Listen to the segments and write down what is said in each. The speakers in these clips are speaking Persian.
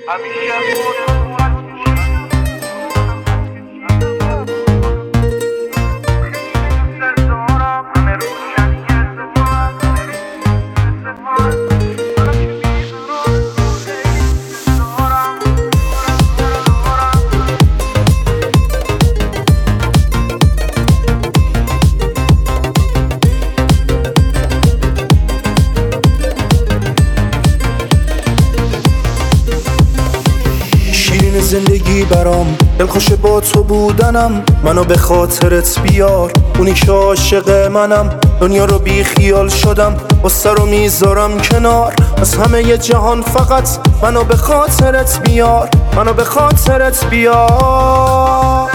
زندگی برام دلخوش با تو بودنم، منو به خاطرت بیار، اونی که عاشق منم. دنیا رو بی خیال شدم، قصه رو میذارم کنار، از همه جهان فقط منو به خاطرت بیار، منو به خاطرت بیار.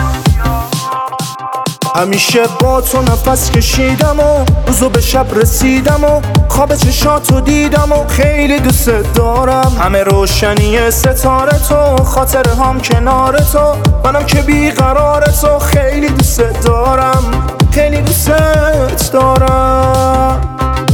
همیشه با تو نفس کشیدم و روزو به شب رسیدم و خواب چشاتو دیدم و خیلی دوست دارم. همه روشنی ستاره تو، خاطره هم کنار تو، منم که بیقرار تو. خیلی دوست دارم، خیلی دوست دارم.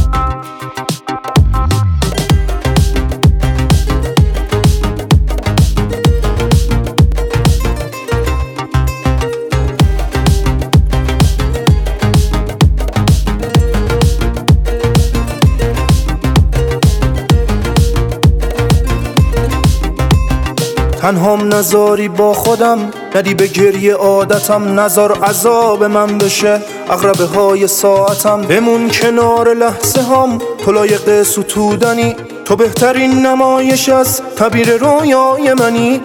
تنهام نذاری با خودم، ندی به گریه عادتم، نذار عذاب من بشه عقربه های ساعتم. بمون کنار لحظه هم، تو لایق ستودنی، تو بهترین نمایش از تعبیر رویای منی.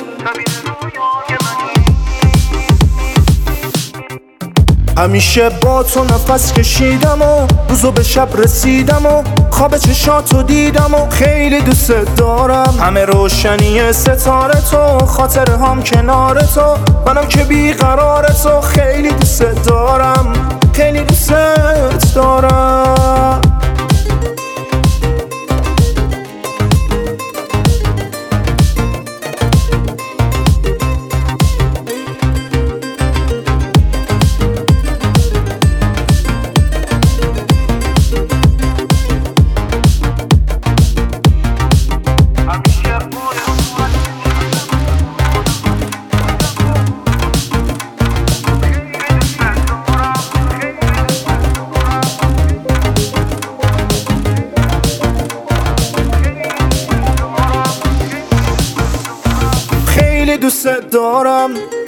همیشه با تو نفس کشیدم و روزو به شب رسیدم و خواب چشاتو دیدم و خیلی دوست دارم. همه روشنی ستاره تو، خاطره هم کنار تو، منم که بیقرار تو. خیلی دوست دارم، خیلی دوست دارم. خیلی دوست دارم.